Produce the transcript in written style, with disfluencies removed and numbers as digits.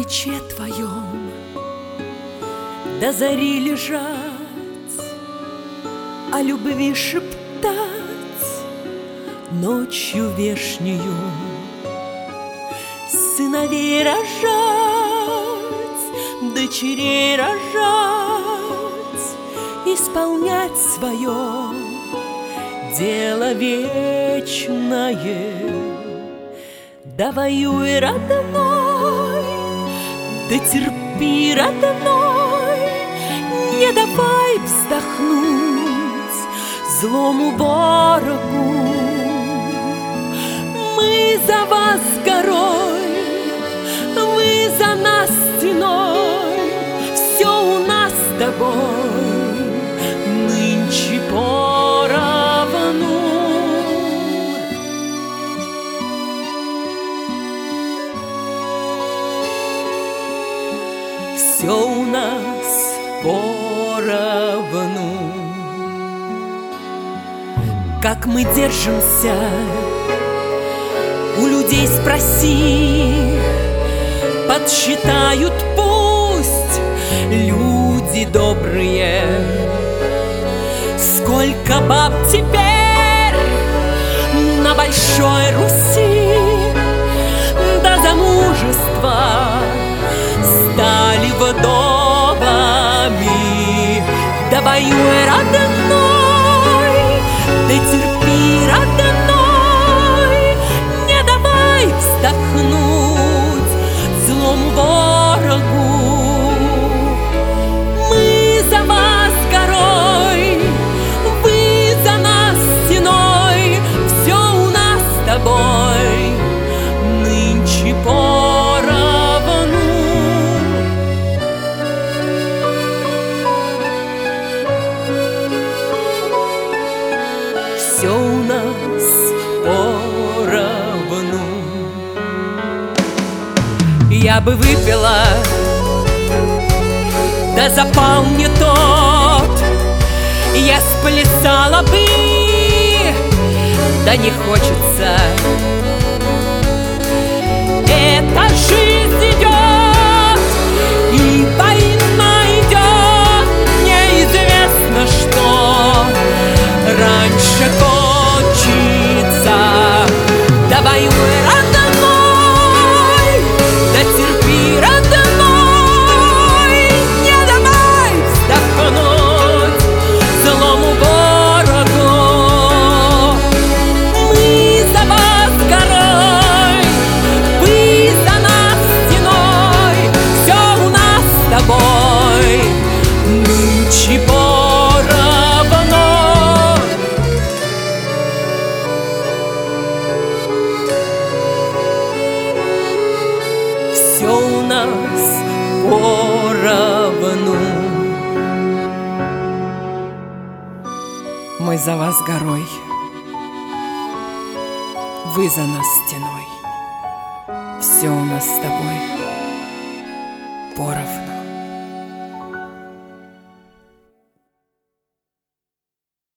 плече твоем до зари лежать, о любви шептать ночью вешнюю, сыновей рожать, дочерей рожать, исполнять свое дело вечное. Да воюй, родной, да терпи, родной, не давай вздохнуть злому ворогу. Мы за вас горой, вы за нас стеной, все у нас с тобой нынче поровну. Все у нас поровну. Как мы держимся, у людей спроси, подсчитают пусть люди добрые. Сколько баб теперь на Большой Руси до замужества стали вдовами. Да воюй, родной, да терпи, родной, не давай вздохнуть злому ворогу. Мы за вас горой, вы за нас стеной, все у нас с тобой нынче поровну. Все у нас поровну. Я бы выпила, да запал не тот, я сплясала бы, да не хочется. Эта жизнь идет, и война идет, неизвестно что раньше кончится. Да воюй, родной, да терпи, родной, не давай вздохнуть злому ворогу. Мы за вас горой, вы за нас стеной, все у нас с тобой нынче поровну. Все у нас поровну. Мы за вас горой, вы за нас стеной, все у нас с тобой поровну.